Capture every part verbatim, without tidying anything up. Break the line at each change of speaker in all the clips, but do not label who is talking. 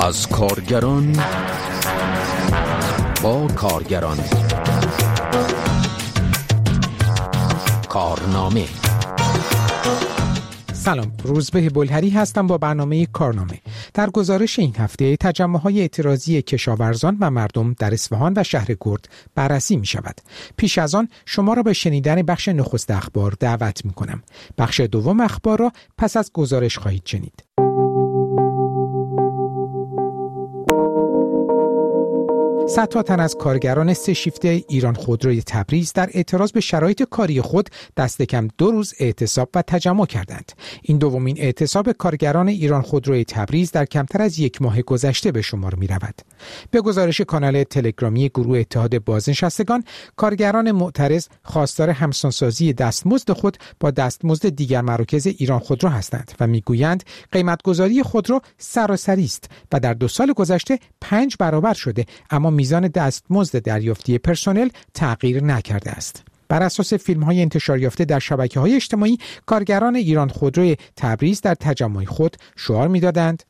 از کارگران با کارگران. کارنامه.
سلام، روزبه بلهری هستم با برنامه کارنامه. در گزارش این هفته تجمع‌های اعتراضی کشاورزان و مردم در اصفهان و شهر کرد بررسی می شود. پیش از آن شما را به شنیدن بخش نخست اخبار دعوت می کنم. بخش دوم اخبار را پس از گزارش خواهید شنید. صدها تن از کارگران سه شیفته ایران خودروی تبریز در اعتراض به شرایط کاری خود دست کم دو روز اعتصاب و تجمع کردند. این دومین اعتصاب کارگران ایران خودروی تبریز در کمتر از یک ماه گذشته به شمار می رود. به گزارش کانال تلگرامی گروه اتحاد بازنشستگان، کارگران معترض خواستار همسانسازی دستمزد خود با دستمزد دیگر مراکز ایران خودرو هستند و میگویند قیمتگذاری خودرو سراسری است و در دو سال گذشته پنج برابر شده، اما میزان دستمزد دریافتی پرسنل تغییر نکرده است. بر اساس فیلم‌های انتشار یافته در شبکه‌های اجتماعی، کارگران ایران خودروی تبریز در تجمع خود شعار می‌دادند: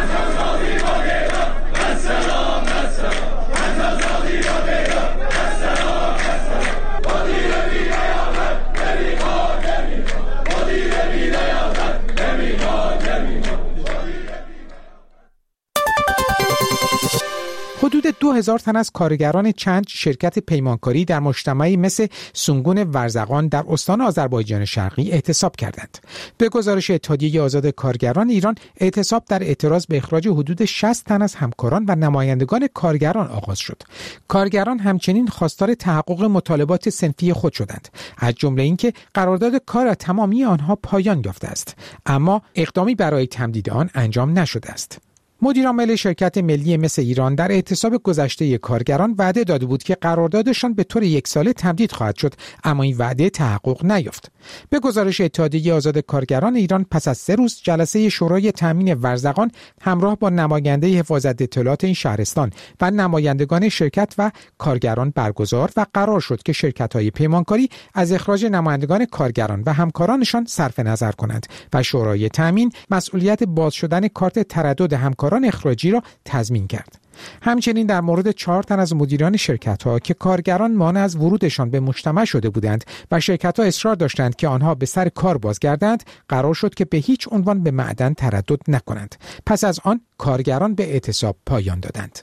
حدود دو هزار تن از کارگران چند شرکت پیمانکاری در مجتمعی مثل سونگون ورزقان در استان آذربایجان شرقی اعتصاب کردند. به گزارش اتحادیه آزاد کارگران ایران، اعتصاب در اعتراض به اخراج حدود شصت تن از همکاران و نمایندگان کارگران آغاز شد. کارگران همچنین خواستار تحقق مطالبات صنفی خود شدند، از جمله اینکه قرارداد کار تمامی آنها پایان یافته است، اما اقدامی برای تمدید آن انجام نشده است. مدیرعامل شرکت ملی مس ایران در اعتصاب گذشته کارگران وعده داده بود که قراردادشان به طور یک ساله تمدید خواهد شد، اما این وعده تحقق نیافت. به گزارش اتحادیه آزاد کارگران ایران، پس از سه روز جلسه شورای تامین ورزقان همراه با نماینده حفاظت اطلاعات این شهرستان و نمایندگان شرکت و کارگران برگزار و قرار شد که شرکت‌های پیمانکاری از اخراج نمایندگان کارگران و همکارانشان صرف نظر کنند و شورای تامین مسئولیت باز شدن کارت تردد همکاران اخراجی را تضمین کرد. همچنین در مورد چهار تن از مدیران شرکت‌ها که کارگران مانع از ورودشان به مجتمع شده بودند و شرکت‌ها اصرار داشتند که آنها به سر کار بازگردند، قرار شد که به هیچ عنوان به معدن تردد نکنند. پس از آن کارگران به اعتصاب پایان دادند.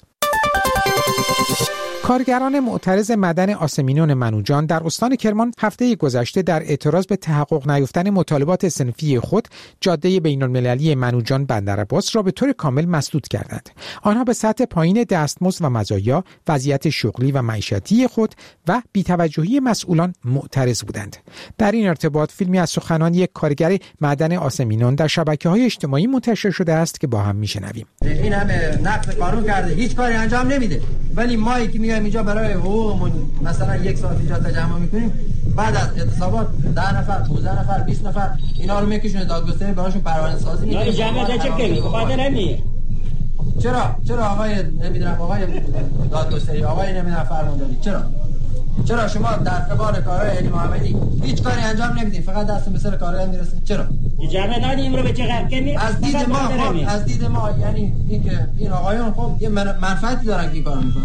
کارگران معترض معدن آسمینون منوجان در استان کرمان هفته گذشته در اعتراض به تحقق نیافتن مطالبات صنفی خود جاده بین‌المللی منوجان بندرعباس را به طور کامل مسدود کردند. آنها به سطح پایین دستمزد و مزایا، وضعیت شغلی و معیشتی خود و بی‌توجهی مسئولان معترض بودند. در این ارتباط فیلمی از سخنان یک کارگر معدن آسمینون در شبکه‌های اجتماعی منتشر شده است که با هم میشنویم.
این همه نقض قانون کرده، هیچ کاری انجام نمیده، ولی ما که اینجا برای حقوقمون مثلا یک ساعت اینجا تجمع میکنیم، بعد از اعتصابات ده نفر، پانزده نفر، بیست نفر اینا رو میکشونه دادگستری، براشون پروانه سازی میکنه. این جمع چه کنی؟ خاطر نمیه. چرا؟ چرا آقای نمیدونم آقای دادگستری، آقای نمیدونم فرمانداری، چرا؟ چرا شما در قبال کارهای علی محمدی هیچ کاری انجام نمیدید، فقط دست مثل کارهای میرسید؟ چرا؟ جمع نادیم رو به چه قرار کنی؟ از دید ما خب از دید ما یعنی اینکه این آقایون خب یه منفعتی دارن که کارو میکنن.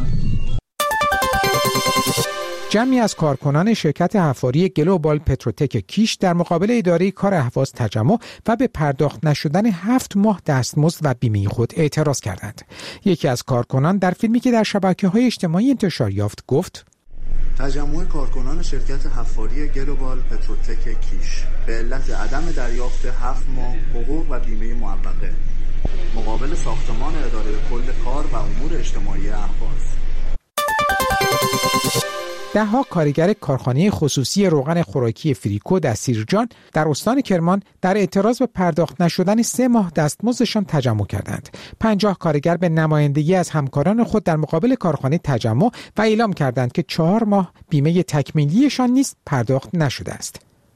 جمعی از کارکنان شرکت حفاری گلوبال پتروتک کیش در مقابل اداره کار اهواز تجمع و به پرداخت نشدن هفت ماه دستمزد و بیمه خود اعتراض کردند. یکی از کارکنان در فیلمی که در شبکه‌های اجتماعی انتشار یافت گفت:
تجمع کارکنان شرکت حفاری گلوبال پتروتک کیش به علت عدم دریافت هفت ماه حقوق و بیمه معوقه مقابل ساختمان اداره کل کار و امور اجتماعی اهواز.
ده‌ها کارگر کارخانه خصوصی روغن خوراکی فریکو در سیرجان در استان کرمان در اعتراض به پرداخت نشدن سه ماه دستمزدشان تجمع کردند. پنجاه کارگر به نمایندگی از همکاران خود در مقابل کارخانه تجمع و اعلام کردند که چهار ماه بیمه تکمیلیشان نیز پرداخت نشده است.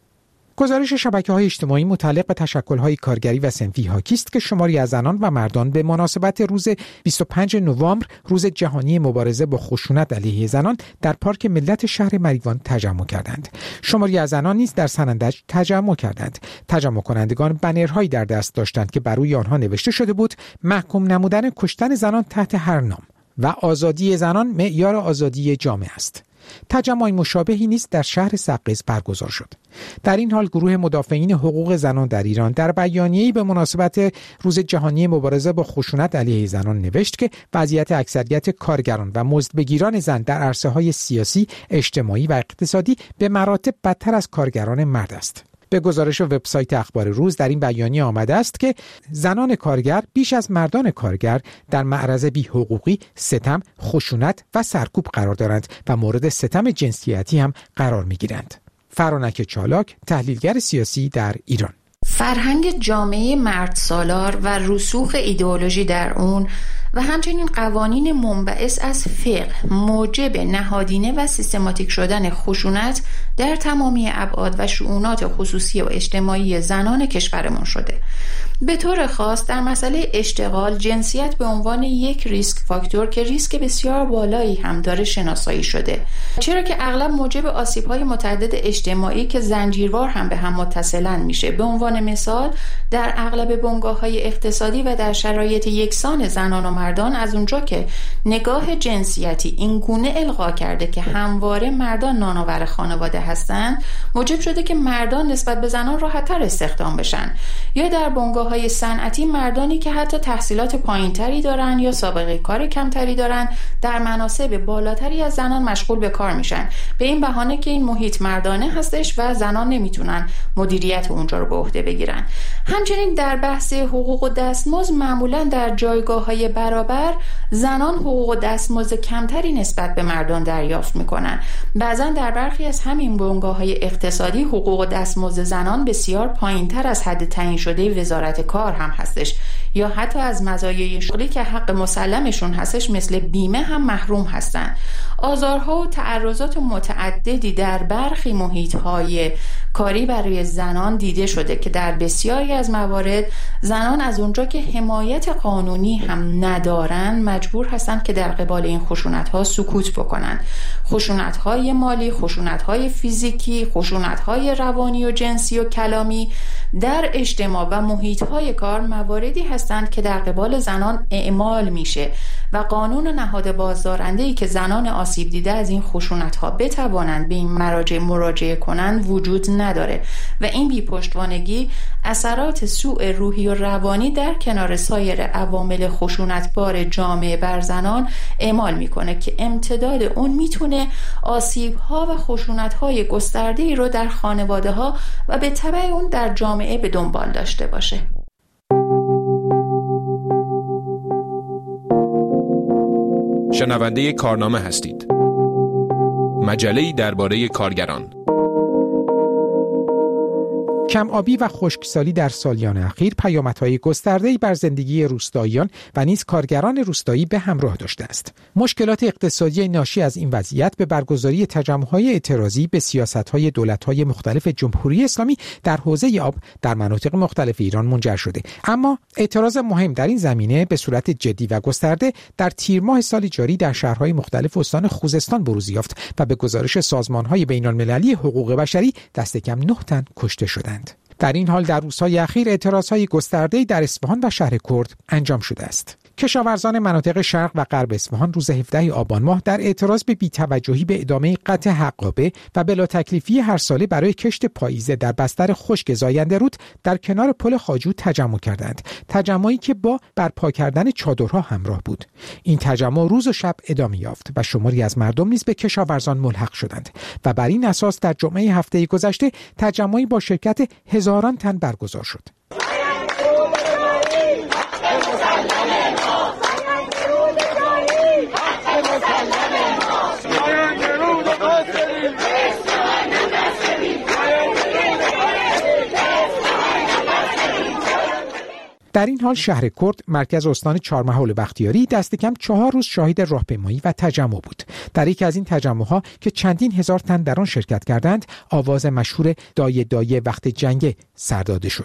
گزارش شبکه‌های اجتماعی متعلق به تشکل‌های کارگری و صنفی حاکی است که شماری از زنان و مردان به مناسبت روز بیست و پنجم نوامبر، روز جهانی مبارزه با خشونت علیه زنان، در پارک ملت شهر مریوان تجمع کردند. شماری از زنان نیز در سنندج تجمع کردند. تجمع کنندگان بنرهایی در دست داشتند که بر روی آنها نوشته شده بود: محکوم نمودن کشتن زنان تحت هر نام و آزادی زنان معیار آزادی جامعه است. تجمع مشابهی نیز در شهر سقز برگزار شد. در این حال گروه مدافعین حقوق زنان در ایران در بیانیه‌ای به مناسبت روز جهانی مبارزه با خشونت علیه زنان نوشت که وضعیت اکثریت کارگران و مزدبگیران زن در عرصه‌های سیاسی، اجتماعی و اقتصادی به مراتب بدتر از کارگران مرد است. به گزارش وبسایت اخبار روز در این بیانیه آمده است که زنان کارگر بیش از مردان کارگر در معرض بی‌حقوقی، ستم، خشونت و سرکوب قرار دارند و مورد ستم جنسیتی هم قرار می‌گیرند. فرانک چالاک، تحلیلگر سیاسی در ایران:
فرهنگ جامعه مرد سالار و رسوخ ایدئولوژی در اون و همچنین قوانین منبعث از فقه موجب نهادینه و سیستماتیک شدن خشونت در تمامی ابعاد و شؤونات خصوصی و اجتماعی زنان کشورمون شده. به طور خاص در مسئله اشتغال، جنسیت به عنوان یک ریسک فاکتور که ریسک بسیار بالایی هم داره شناسایی شده، چرا که اغلب موجب آسیب‌های متعدد اجتماعی که زنجیروار هم به هم متصلاً میشه. به عنوان مثال در اغلب بنگاه‌های اقتصادی و در شرایط یکسان زنان و مردان، از اونجا که نگاه جنسیتی این گونه القا کرده که همواره مردان نانآور خانواده هستند، موجب شده که مردان نسبت به زنان راحت‌تر استخدام بشن. یا در بنگاه‌های صنعتی مردانی که حتی تحصیلات پایین‌تری دارن یا سابقه کار کمتری دارن در مناصب بالاتری از زنان مشغول به کار میشن، به این بهانه که این محیط مردانه هستش و زنان نمیتونن مدیریت اونجا رو به عهده بگیرن. همچنین در بحث حقوق و دستمزد معمولاً در جایگاه‌های برابر زنان حقوق و دستمزد کمتری نسبت به مردان دریافت میکنن. بعضاً در برخی از همین بنگاه‌های اقتصادی حقوق و دستمزد زنان بسیار پایین‌تر از حد تعیین شده وزارت کار هم هستش، یا حتی از مزایای شغلی که حق مسلمشون هستش مثل بیمه هم محروم هستن. آزارها و تعرضات متعددی در برخی محیط‌های کاری برای زنان دیده شده که در بسیاری از موارد زنان از اونجا که حمایت قانونی هم ندارن مجبور هستن که در قبال این خشونت‌ها سکوت بکنن. خشونت‌های مالی، خشونت‌های فیزیکی، خشونت‌های روانی و جنسی و کلامی در اجتماع و محیط‌های کار مواردی هستند که در قبال زنان اعمال میشه و قانون و نهاد بازدارنده‌ای که زنان آسیب دیده از این خشونت‌ها بتوانند به این مراجع مراجعه کنند وجود نداره و این بی‌پشتوانگی اثرات سوء روحی و روانی در کنار سایر عوامل خشونتبار جامعه بر زنان اعمال میکنه که امتداد اون میتونه آسیب‌ها و خشونت‌های گسترده‌ای رو در خانواده‌ها و به تبع اون در جامعه به دنبال داشته باشه.
شنونده کارنامه هستید. مجله‌ای درباره کارگران.
کم آبی و خشکسالی در سالیان اخیر پیامدهای گسترده‌ای بر زندگی روستاییان و نیز کارگران روستایی به همراه داشته است. مشکلات اقتصادی ناشی از این وضعیت به برگزاری تجمع‌های اعتراضی به سیاست‌های دولت‌های مختلف جمهوری اسلامی در حوزه آب در مناطق مختلف ایران منجر شده. اما اعتراض مهم در این زمینه به صورت جدی و گسترده در تیر ماه سال جاری در شهرهای مختلف استان خوزستان بروز یافت و به گزارش سازمان‌های بین‌المللی حقوق بشری دست کم نه تن کشته شدند. در این حال در روزهای اخیر اعتراضهای گسترده‌ای در اصفهان و شهر کرد انجام شده است. کشاورزان مناطق شرق و غرب اصفهان روز هفدهم آبان ماه در اعتراض به بی‌توجهی به ادامه قطع حقابه و بلا تکلیفی هر ساله برای کشت پاییزه در بستر خشک زاینده رود در کنار پل خواجو تجمع کردند. تجمعی که با برپا کردن چادرها همراه بود. این تجمع روز و شب ادامه یافت و شماری از مردم نیز به کشاورزان ملحق شدند و بر این اساس در جمعه هفته گذشته تجمعی با شرکت هزاران تن برگزار شد. در این حال شهر کرد مرکز استان چهارمحال بختیاری دست کم چهار روز شاهد راهپیمایی و تجمع بود. در یکی از این تجمع‌ها که چندین هزار تن در آن شرکت کردند، آواز مشهور دایه دایه وقت جنگ سر داده شد.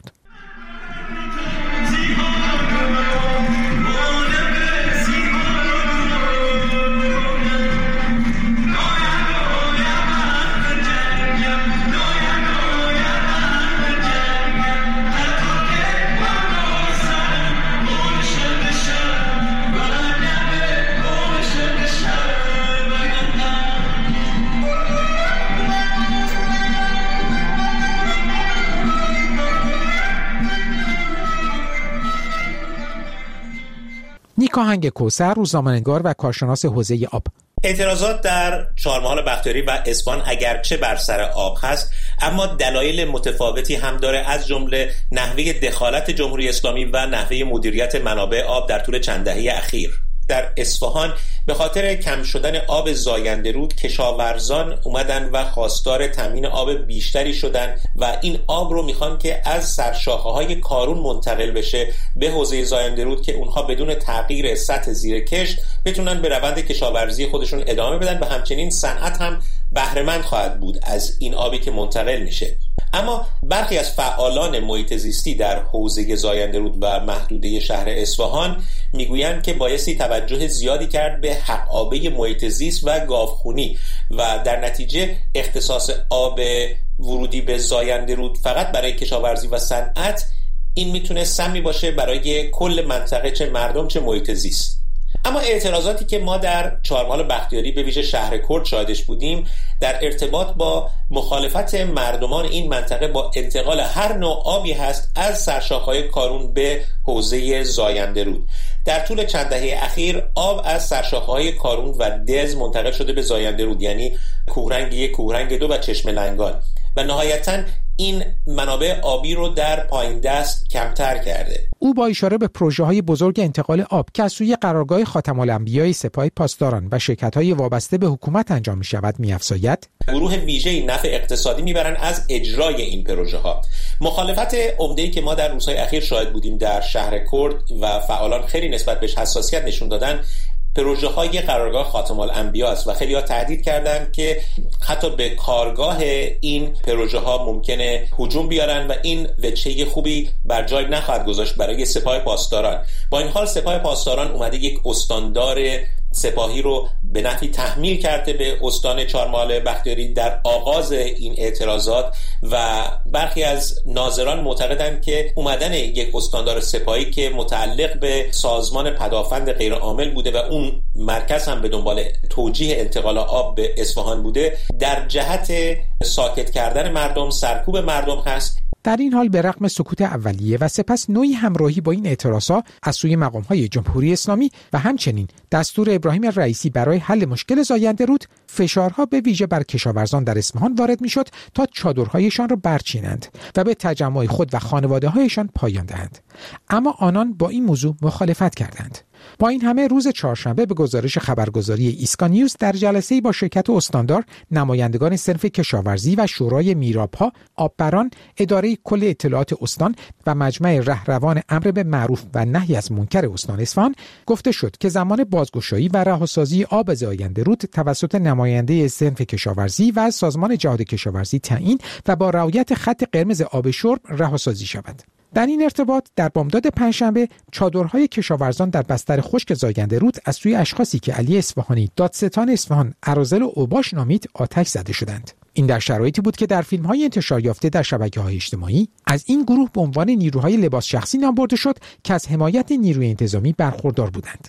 نیک آهنگ کوثر، روزنامه‌نگار و کارشناس حوزه آب.
اعتراضات در چهارمحال بختیاری و اصفهان اگرچه بر سر آب هست، اما دلایل متفاوتی هم داره، از جمله نحوه دخالت جمهوری اسلامی و نحوه مدیریت منابع آب در طول چند دهه اخیر. در اصفهان به خاطر کم شدن آب زاینده رود، کشاورزان اومدن و خواستار تامین آب بیشتری شدن و این آب رو میخوان که از سرشاخه‌های کارون منتقل بشه به حوزه زاینده رود که اونها بدون تغییر سطح زیر کشت بتونن به روند کشاورزی خودشون ادامه بدن و همچنین صنعت هم بهره‌مند خواهد بود از این آبی که منتقل میشه. اما برخی از فعالان محیط زیستی در حوزه زاینده رود و محدوده شهر اصفهان میگویند که بایستی توجه زیادی کرد به حق‌آبی محیط زیست و گاوخونی و در نتیجه اختصاص آب ورودی به زاینده رود فقط برای کشاورزی و صنعت این میتونه سمی باشه برای کل منطقه، چه مردم چه محیط زیست. اما اعتراضاتی که ما در چهارمحال بختیاری به ویژه شهر کرد شاهدش بودیم در ارتباط با مخالفت مردمان این منطقه با انتقال هر نوع آبی هست از سرشاخه‌های کارون به حوزه زاینده رود. در طول چند دهه اخیر آب از سرشاخه‌های کارون و دز منتقل شده به زاینده رود، یعنی کوهرنگ یک، کوهرنگ دو و چشمه لنگان، و نهایتاً این منابع آبی رو در پایین دست کمتر کرده.
او با اشاره به پروژه‌های بزرگ انتقال آب که از سوی قرارگاه خاتم‌الانبیاء سپاه پاسداران و شرکت‌های وابسته به حکومت انجام می‌شود می‌افزاید
گروه ویژه‌ای نفع اقتصادی می‌برند از اجرای این پروژه‌ها. مخالفت عمده‌ای که ما در روزهای اخیر شاهد بودیم در شهر کرد و فعالان خیلی نسبت بهش حساسیت نشون دادن، پروژه های قرارگاه خاتم‌الانبیاء است و خیلی‌ها تهدید کردند که حتی به کارگاه این پروژه ها ممکنه هجوم بیارن و این وجهه خوبی بر جای نخواهد گذاشت برای سپاه پاسداران. با این حال سپاه پاسداران اومده یک استاندار سپاهی رو به نحوی تحمیل کرده به استان چهارمحال بختیاری در آغاز این اعتراضات و برخی از ناظران معتقدند که اومدن یک استاندار سپاهی که متعلق به سازمان پدافند غیرعامل بوده و اون مرکز هم به دنبال توجیه انتقال آب به اصفهان بوده، در جهت ساکت کردن مردم، سرکوب مردم هست.
در این حال به رغم سکوت اولیه و سپس نوعی همراهی با این اعتراضات از سوی مقام‌های جمهوری اسلامی و همچنین دستور ابراهیم رئیسی برای حل مشکل زاینده رود، فشارها به ویژه بر کشاورزان در اصفهان وارد میشد تا چادرهایشان را برچینند و به تجمع خود و خانواده‌هایشان پایان دهند. اما آنان با این موضوع مخالفت کردند. با این همه روز چهارشنبه به گزارش خبرگزاری ایسکا نیوز در جلسه‌ای با شرکت استاندار، نمایندگان صنف کشاورزی و شورای میراب‌ها، آببران، اداره کل اطلاعات استان و مجمع رهروان امر به معروف و نهی از منکر استان اصفهان گفته شد که زمان بازگشایی و رهاسازی آب زاینده رود توسط نماینده صنف کشاورزی و سازمان جهاد کشاورزی تعیین و با رعایت خط قرمز آب شرب رهاسازی شود. در این ارتباط در بامداد پنجشنبه چادرهای کشاورزان در بستر خشک زاینده رود از سوی اشخاصی که علی اصفهانی دادستان اصفهان اراذل و اوباش نامید آتش زده شدند. این در شرایطی بود که در فیلم‌های انتشار یافته در شبکه‌های اجتماعی از این گروه به عنوان نیروهای لباس شخصی نام برده شد که از حمایت نیروی انتظامی برخوردار بودند.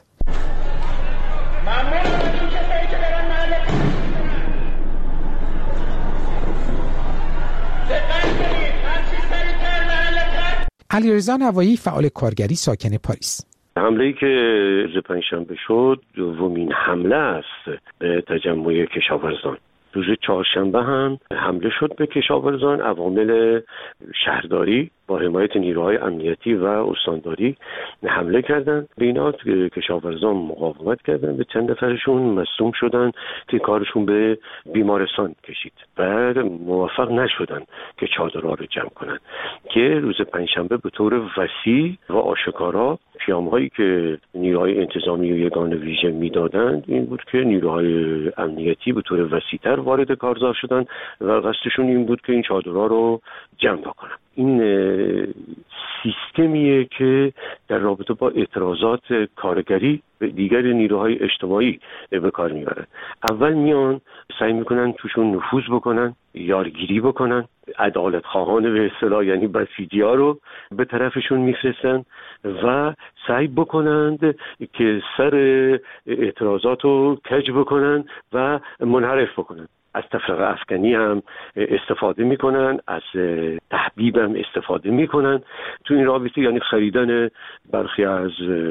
علیرضا نوایی، فعال کارگری ساکن پاریس:
حمله‌ای که روز پنجشنبه شد دومین حمله است به تجمع کشاورزان. روز چهارشنبه هم حمله شد به کشاورزان. عوامل شهرداری با حمایت نیروهای امنیتی و استانداری حمله کردند به اینا. کشاورزان مقاومت کردند، به چند نفرشون مصدوم شدن که کارشون به بیمارستان کشید. بعد موفق نشدن که چادرها رو جمع کنن که روز پنجشنبه به طور وسیع و آشکارا پیام‌هایی که نیروهای انتظامی و یگان ویژه میدادند این بود که نیروهای امنیتی به طور وسیع‌تر وارد کارزار شدن و قصدشون این بود که این چادرها رو جمع کنن. این سیستمیه که در رابطه با اعتراضات کارگری به دیگر نیروهای اجتماعی به کار میبرن. اول میان سعی میکنن توشون نفوذ بکنن، یارگیری بکنن، عدالت خواهان به اصطلاح یعنی بسیجی‌ها رو به طرفشون میفرستن و سعی بکنند که سر اعتراضات رو کج بکنن و منحرف بکنن. از تفرقه افکنی هم استفاده میکنن، از تحبیب هم استفاده میکنن تو این رابطه، یعنی خریدن برخی از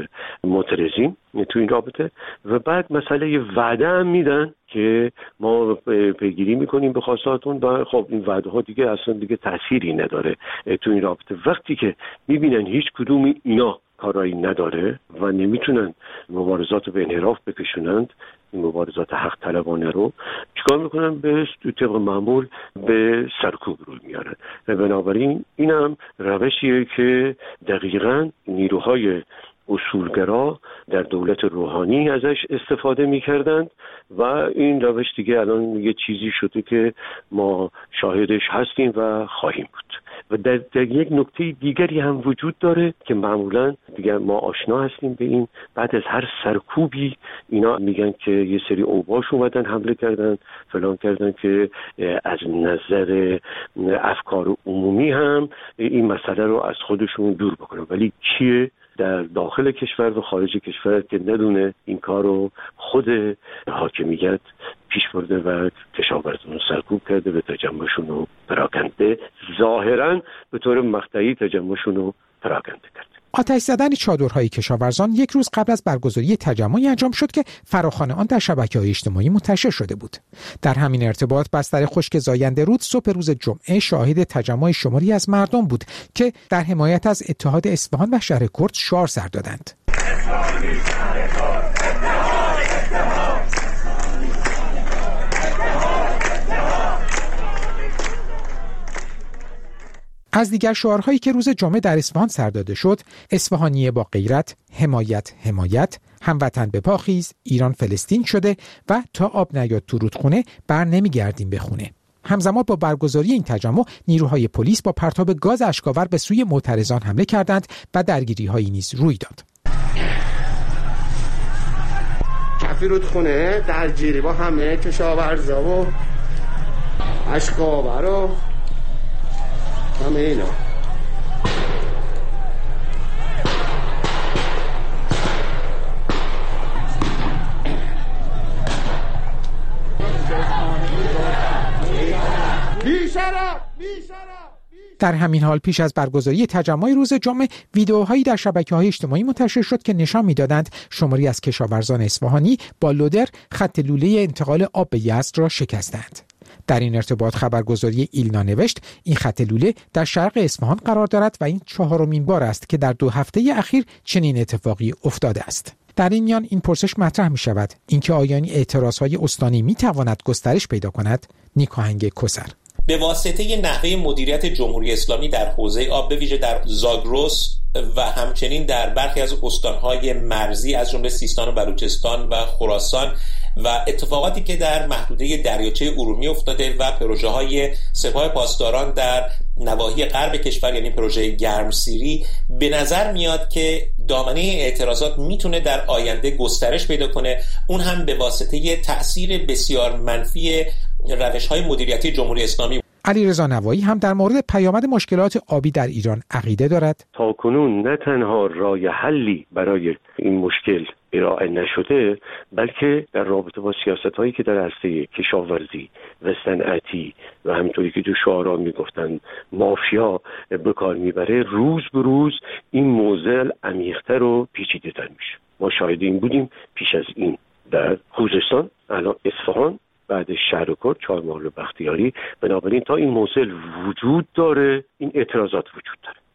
معترضین تو این رابطه. و بعد مسئله وعده هم میدن که ما پیگیری میکنیم به خواستاتون و خب این وعده ها دیگه اصلا دیگه تأثیری نداره تو این رابطه. وقتی که میبینن هیچ کدوم اینا کارایی نداره و نمیتونن مبارزات به انحراف بکشونند، این مبارزات حق طلبانه رو چیکار میکنن؟ به طبق معمول به سرکوب روی میارن. و بنابراین اینم روشیه که دقیقاً نیروهای اصولگرا در دولت روحانی ازش استفاده میکردند و این روش دیگه الان یه چیزی شده که ما شاهدش هستیم و خواهیم بود. و در, در یک نکته دیگری هم وجود داره که معمولا دیگه ما آشنا هستیم به این، بعد از هر سرکوبی اینا میگن که یه سری اوباش اومدن حمله کردن فلان کردن که از نظر افکار عمومی هم این مسئله رو از خودشون دور بکنن. ولی کیه در داخل کشور و خارج کشور که ندونه این کار رو خود حاکمیت پیش برده و کشاورزان رو سرکوب کرده، به تجمعشون رو پراکنده، ظاهراً به طور مقطعی تجمعشون رو پراکنده کرده.
آتش زدن چادرهای کشاورزان یک روز قبل از برگزاری تجمعی انجام شد که فراخوان آن در شبکه‌های اجتماعی منتشر شده بود. در همین ارتباط بستر خشک زاینده رود صبح روز جمعه شاهد تجمع شماری از مردم بود که در حمایت از اتحاد اصفهان و شهر کرد شعار سر دادند. از دیگر شعارهایی که روز جمعه در اصفهان سر داده شد، اصفهانی با غیرت، حمایت حمایت، هموطن به پا خیز، ایران فلسطین شده و تا آب نیاد تو رودخونه بر نمیگردیم به خونه. همزمان با برگزاری این تجمع نیروهای پلیس با پرتاب گاز اشک‌آور به سوی معترضان حمله کردند و درگیری‌هایی نیز روی داد.
کف رودخونه درگیری با همه کشاورزا و اشک‌آور و همه اینا.
در همین حال پیش از برگزاری تجمع روز جمعه ویدئوهایی در شبکه‌های اجتماعی منتشر شد که نشان می‌دادند شماری از کشاورزان اصفهانی با لودر خط لوله انتقال آب به یزد را شکستند. در این ارتباط خبرگزاری ایلنا نوشت این خط لوله در شرق اصفهان قرار دارد و این چهارمین بار است که در دو هفته اخیر چنین اتفاقی افتاده است. در این میان این پرسش مطرح می شود اینکه آیا این اعتراضهای استانی می تواند گسترش پیدا کند؟ نیکاهنگ کسر
به واسطه نحوه مدیریت جمهوری اسلامی در حوزه آب به ویژه در زاگرس و همچنین در برخی از استانهای مرزی از جمله سیستان و بلوچستان و خراسان و اتفاقاتی که در محدوده دریاچه ارومیه افتاده و پروژه‌های سپاه پاسداران در نواحی غرب کشور یعنی پروژه گرمسیری، به نظر میاد که دامنه اعتراضات میتونه در آینده گسترش پیدا کنه، اون هم به واسطه تأثیر بسیار منفی روش‌های مدیریتی جمهوری اسلامی.
علیرضا نوایی هم در مورد پیامد مشکلات آبی در ایران عقیده دارد.
تاکنون نه تنها راه حلی برای این مشکل ارائه نشده، بلکه در رابطه با سیاست‌هایی که در عرصه کشاورزی و صنعتی و همینطوری که تو شعارا میگفتن مافیا به کار میبره، روز به روز این موضوع عمیق‌تر و پیچیده‌تر میشه. ما شاهد این بودیم پیش از این در خوزستان، الان اصفهان، بعد شهر کرد، چهارمحال و بختیاری. بنابراین تا این موضوع وجود داره این اعتراضات وجود داره.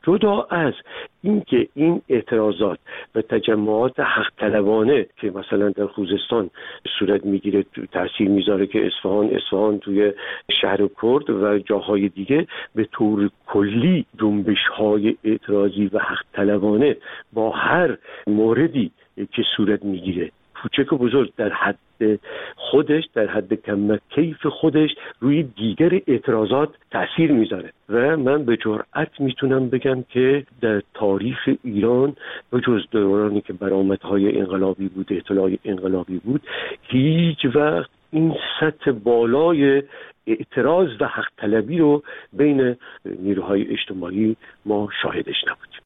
جدا از اینکه این اعتراضات و تجمعات حق طلبانه که مثلا در خوزستان صورت میگیره تاثیر میذاره که اصفهان اصفهان توی شهر کرد و جاهای دیگه به طور کلی جنبش‌های اعتراضی و حق طلبانه با هر موردی که صورت میگیره کوچک و بزرگ در حد خودش در حد کم کیف خودش روی دیگر اعتراضات تأثیر میذاره و من به جرئت میتونم بگم که در تاریخ ایران به جز دورانی که برآمدهای انقلابی بود اطلاع انقلابی بود هیچ وقت این سطح بالای اعتراض و حق طلبی رو بین نیروهای اجتماعی ما شاهدش نبودیم.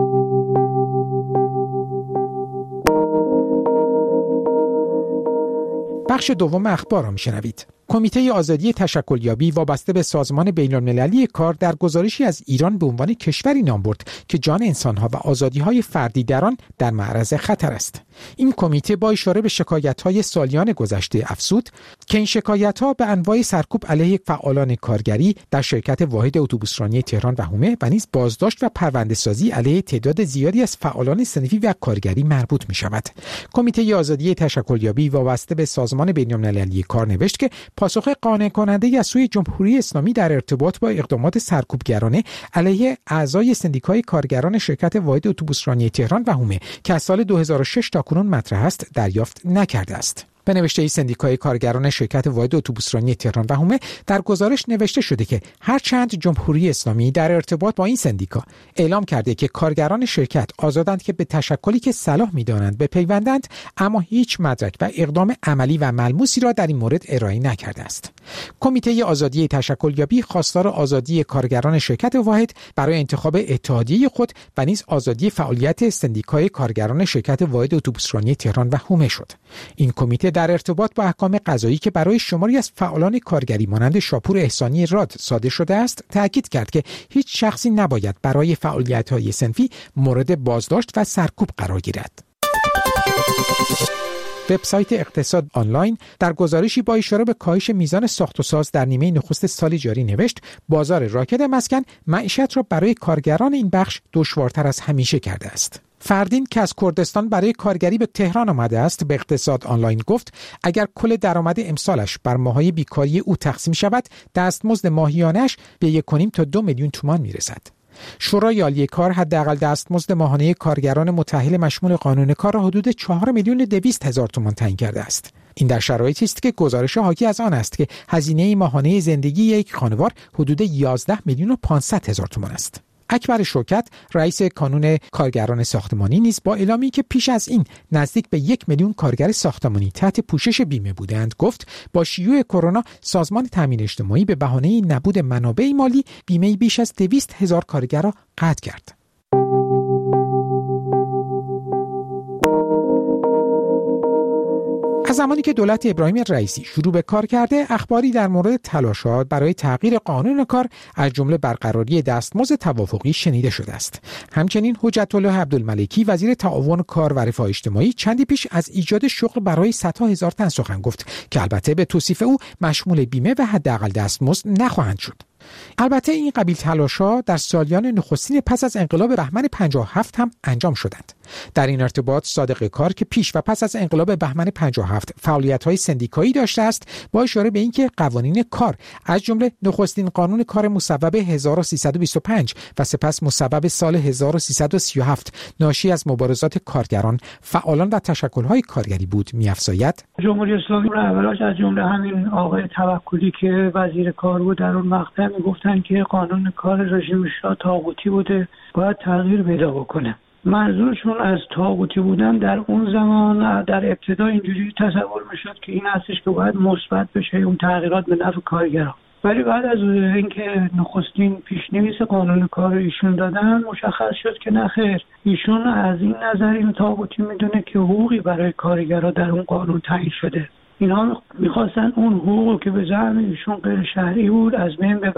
بخش دوم اخبار را میشنوید. کمیته آزادی تشکلیابی وابسته به سازمان بین‌المللی کار در گزارشی از ایران به عنوان کشوری نام برد که جان انسانها و آزادی‌های فردی در آن در معرض خطر است. این کمیته با اشاره به شکایت‌های سالیان گذشته افزود که این شکایت‌ها به انواع سرکوب علیه فعالان کارگری در شرکت واحد اتوبوسرانی تهران و حومه و نیز بازداشت و پرونده‌سازی علیه تعداد زیادی از فعالان صنفی و کارگری مربوط می‌شود. کمیته آزادی تشکلیابی وابسته به سازمان بین‌المللی کار نوشت که پاسخ قانع کننده از سوی جمهوری اسلامی در ارتباط با اقدامات سرکوبگرانه علیه اعضای سندیکای کارگران شرکت واحد اتوبوسرانی تهران و حومه که از سال دو هزار و شش تا کنون مطرح است دریافت نکرده است. به نوشته سندیکای کارگران شرکت واحد اتوبوسرانی تهران و حومه در گزارش نوشته شده که هرچند جمهوری اسلامی در ارتباط با این سندیکا اعلام کرده که کارگران شرکت آزادند که به تشکلی که صلاح می‌دانند بپیوندند، اما هیچ مدرک و اقدام عملی و ملموسی را در این مورد ارائه نکرده است. کمیته آزادی تشکلیابی خواستار آزادی کارگران شرکت واحد برای انتخاب اتحادیه خود و نیز آزادی فعالیت سندیکای کارگران شرکت واحد اتوبوسرانی تهران و حومه شد. این کمیته در ارتباط با احکام قضایی که برای شماری از فعالان کارگری مانند شاپور احسانی راد صادر شده است تاکید کرد که هیچ شخصی نباید برای فعالیت‌های صنفی مورد بازداشت و سرکوب قرار گیرد. وبسایت اقتصاد آنلاین در گزارشی با اشاره به کاهش میزان ساخت و ساز در نیمه نخست سال جاری نوشت بازار راکد مسکن معیشت را برای کارگران این بخش دشوارتر از همیشه کرده است. فردین که از کردستان برای کارگری به تهران آمده است به اقتصاد آنلاین گفت اگر کل درآمد امسالش بر ماه‌های بیکاری او تقسیم شود دستمزد ماهیانش به یک و نیم تا دو میلیون تومان میرسد. شورای عالی کار حداقل دستمزد ماهانه کارگران متأهل مشمول قانون کار را حدود چهار میلیون و دویست هزار تومان تعیین کرده است. این در شرایطی است که گزارش حاکی از آن است که هزینه ماهانه زندگی یک خانوار حدود یازده میلیون و پانصد هزار تومان است. اکبر شوکت رئیس کانون کارگران ساختمانی نیز با اعلامی که پیش از این نزدیک به یک میلیون کارگر ساختمانی تحت پوشش بیمه بودند گفت با شیوع کرونا سازمان تامین اجتماعی به بهانه نبود منابع مالی بیمه بیش از دویست هزار کارگر را قطع کرد. از زمانی که دولت ابراهیم رئیسی شروع به کار کرده، اخباری در مورد تلاشات برای تغییر قانون کار از جمله برقراری دستمزد توافقی شنیده شده است. همچنین حجت الله عبدالملکی وزیر تعاون کار و رفاه اجتماعی چندی پیش از ایجاد شغل برای صدها هزار تن سخن گفت که البته به توصیف او مشمول بیمه و حداقل دستمزد نخواهند شد. البته این قبیل تلاش‌ها در سالیان نخستین پس از انقلاب بهمن پنجاه و هفت هم انجام شدند. در این ارتباط صادق کار که پیش و پس از انقلاب بهمن پنجاه و هفت فعالیت‌های سندیکایی داشته است، با اشاره به اینکه قوانین کار از جمله نخستین قانون کار مصوب هزار و سیصد و بیست و پنج و سپس مصوب سال هزار و سیصد و سی و هفت ناشی از مبارزات کارگران، فعالان و تشکل‌های کارگری بود، می‌افزاید
جمهوری اسلامی رهبراش از جمله همین آقای توکلی که وزیر کار بود در اون مقطع میگفتن که قانون کار رژیم شاه طاغوتی بوده، باید تغییر پیدا بکنه. منظورشون از طاغوتی بودن در اون زمان در ابتدا اینجوری تصور میشد که این هستش که باید مثبت بشه اون تغییرات به نفع کارگران، ولی بعد از اینکه نخستین پیشنویس قانون کار ایشون دادن مشخص شد که نه خیر، ایشون از این نظر این طاغوتی میدونه که حقوقی برای کارگرها در اون قانون تعیین شده. اینها میخواستن اون حقوقی که به زعم ایشون غیر شرعی بود از بین ببرن.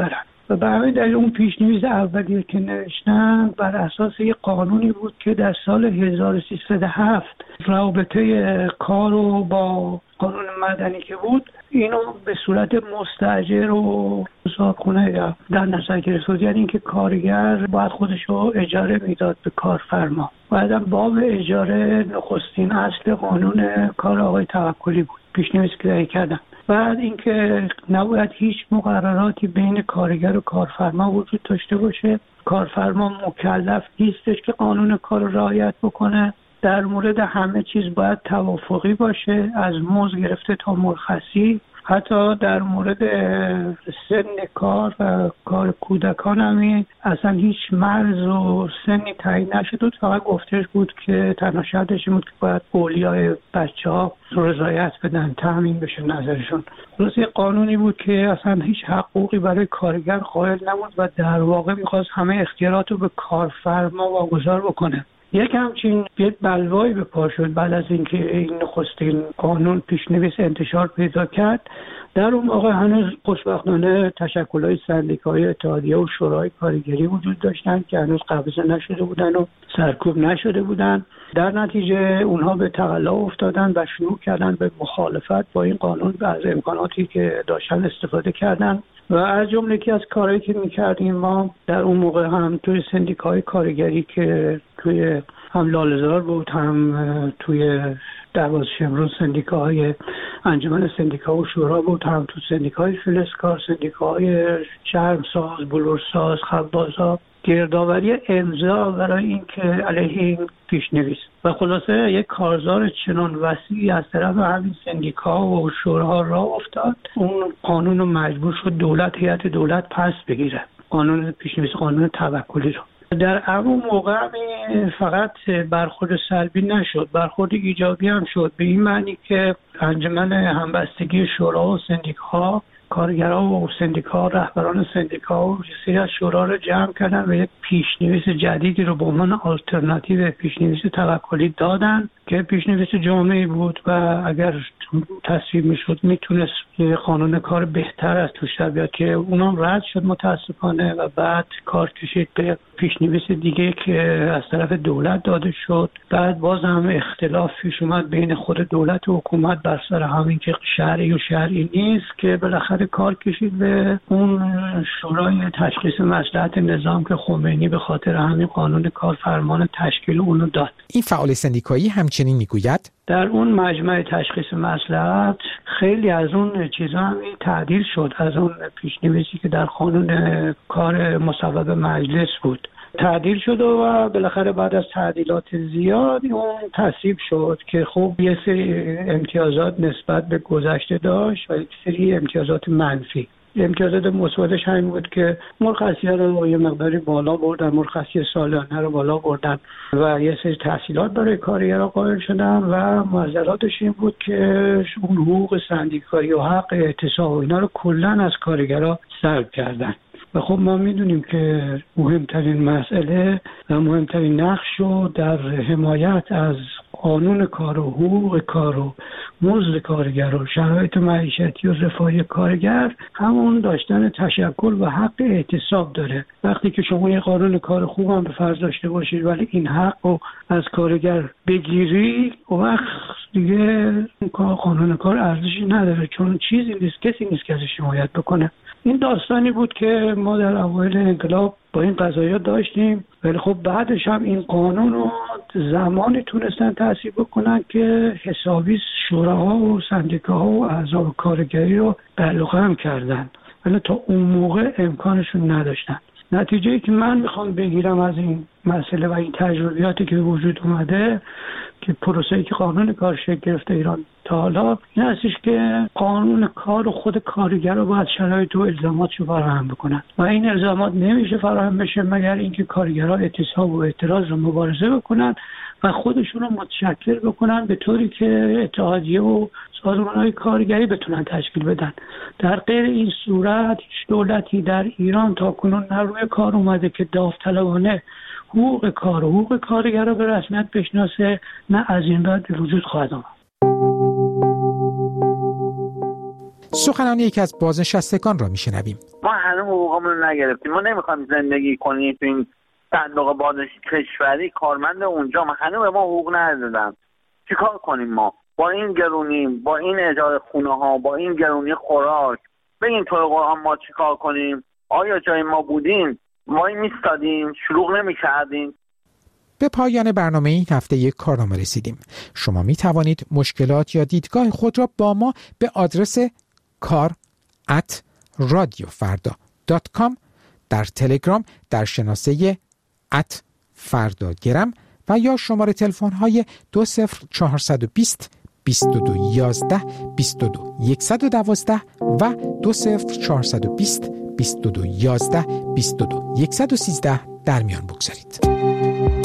و به همین دلیل اون پیشنویس اولیه که نوشتن بر اساس یک قانونی بود که در سال هزار و سیصد و هفت رابطه کار رو با قانون مدنی که بود اینو به صورت مستاجر و صاحبخونه یا در نظر گرفت، یعنی اینکه کارگر باید خودش رو اجاره میداد به کارفرما. بعدم باب اجاره نخستین اصل قانون کار آقای توکلی بود، پیشنویس که کردن. بعد اینکه نباید هیچ مقرراتی بین کارگر و کارفرما وجود داشته باشه، کارفرما مکلف نیستش که قانون کار رو رعایت بکنه، در مورد همه چیز باید توافقی باشه، از مزد گرفته تا مرخصی، حتی در مورد سن کار و کار کودکان هم اصلا هیچ مرز و سنی تعیین نشد، فقط گفتش بود که تنها شرطش بود که باید اولیای بچه ها رضایت بدن، تامین بشه نظرشون. درسته قانونی بود که اصلا هیچ حقوقی برای کارگر قائل نبود و در واقع میخواست همه اختیارات رو به کارفرما واگذار بکنه. یک همچین یه بلوایی به پا شد بعد از اینکه این نخستین قانون پیشنویس انتشار پیدا کرد. در اون موقع هنوز خوشبختانه تشکل‌های سندیکایی، اتحادیه و شورای کارگری وجود داشتن که هنوز قبضه نشده بودن و سرکوب نشده بودن. در نتیجه اونها به تقلا افتادن و شروع کردن به مخالفت با این قانون و از امکاناتی که داشتن استفاده کردن. و از جمله یکی از کارهایی که می‌کردیم ما در اون موقع هم توی سندیکای کارگری که توی هم لاله‌زار بود، هم توی دروازه شمرون سندیکاهای انجمن سندیکا و شورا بود، هم تو سندیکای فلزکار، سندیکاهای چرمساز، بلورساز، خبازا، گردآوری امضا برای اینکه علیه این پیشنویس و خلاصه یک کارزار چنان وسیعی از طرف همین سندیکا و شورا را افتاد. اون قانون رو مجبور شد دولت، هیئت دولت پس بگیره، قانون پیشنویس قانون توکلی رو. در اون موقع فقط برخورد سلبی نشد، برخورد ایجابی هم شد، به این معنی که انجمن همبستگی شورا و سندیکا، کارگرها و سندیکا، رهبران سندیکا و سری از شورا رو جمع کردن و یک پیشنویس جدیدی رو به عنوان آلترناتیو پیشنویس توکلی دادن که پیشنویس جامعی بود و اگر تصویب میشد میتونست قانون کار بهتر از توش در بیاد، که اونم رد شد متاسفانه و بعد کار کشید به پیشنویس دیگه که از طرف دولت داده شد. بعد باز هم اختلاف پیش اومد بین خود دولت و حکومت بر سر همین که شرعی و شرعی نیست، که بالاخره کار کشید به اون شورای تشخیص مصلحت نظام که خمینی به خاطر همین قانون کار فرمان تشکیل اونو داد.
این فعال سندیکایی همچنین میگوید
در اون مجمع تشخیص مصلحت خیلی از اون چیزا هم تعدیل شد، از اون پیشنویسی که در قانون کار مصوب مجلس بود تعدیل شد و بالاخره بعد از تعدیلات زیاد اون تصویب شد که خب یه سری امتیازات نسبت به گذشته داشت و یک سری امتیازات منفی. امتیازات مثبتش همین بود که مرخصی‌ها رو یه مقداری بالا بردن، مرخصی سالانه رو بالا بردن و یه سری تحصیلات برای کارگرها قائل شدن و معضلاتش این بود که اون حقوق سندیکایی و حق اعتصاب و اینا رو کلاً از کارگرها سلب کردن. و خب ما میدونیم که مهمترین مسئله و مهمترین نقش رو در حمایت از قانون کار و حقوق کار و مزد کارگر و شرایط معیشتی و رفاهی کارگر همون داشتن تشکل و حق اعتصاب داره. وقتی که شما یه قانون کار خوب هم به فرض داشته باشید ولی این حق رو از کارگر بگیری و وقت دیگه قانون کار ارزشی نداره، چون چیزی نیست، کسی نیست که ازش حمایت بکنه. این داستانی بود که ما در اوایل انقلاب با این قضایا داشتیم، ولی خب بعدش هم این قانون رو زمانی تونستن تصویب بکنن که حسابی شوراها و سندیکاها و احزاب کارگری رو بلغم کردن، ولی تا اون موقع امکانشون نداشتن. نتیجه‌ای که من میخوام بگیرم از این مسئله و این تجربیاتی که وجود اومده که پروسه‌ای که قانون کار شکل گرفته ایران تا حالا این هستش که قانون کار و خود کارگر رو باید شرایط و الزاماتشو فراهم بکنن و این الزامات نمیشه فراهم بشه مگر اینکه کارگرها اعتصاب و اعتراض رو مبارزه بکنن و خودشون رو متشکل بکنن به طوری که اتحادیه و سازمان‌های کارگری بتونن تشکیل بدن. در غیر این صورت هیچ دولتی در ایران تا کنون نه روی کار اومده که داوطلبانه حقوق کار و حقوق کارگر رو به رسمیت بشناسه، نه از این بعد به وجود خواهد آمد.
سخنان یکی از بازنشستگان را میشنویم.
ما هنوز حقوقمون رو نگرفتیم. ما نمیخوایم زندگی کنیم تو این صندوق بازنشی کشوری، کارمند اونجا ما هنوز به ما حقوق ندادن. چیکار کنیم ما با این گرونی، با این اجاره خونه ها، با این گرونی خوراک؟ بگین تو قرآن ما چیکار کنیم؟ آیا جای ما بودیم ما میستادیم، شلوغ نمی‌کردیم؟
به پایان برنامه این هفته یک کارنامه رسیدیم. شما می توانید مشکلات یا دیدگاه خود را با ما به آدرس کار ات رادیو فردا دات کام، در تلگرام در شناسه ات فردا گرم و یا شماره تلفن های دو صفر چهار دو صفر بیست و دو یازده بیست و دو صد و دوازده و دو صفر چهار دو صفر بیست و دو یازده بیست و دو صد و سیزده در میان بگذارید.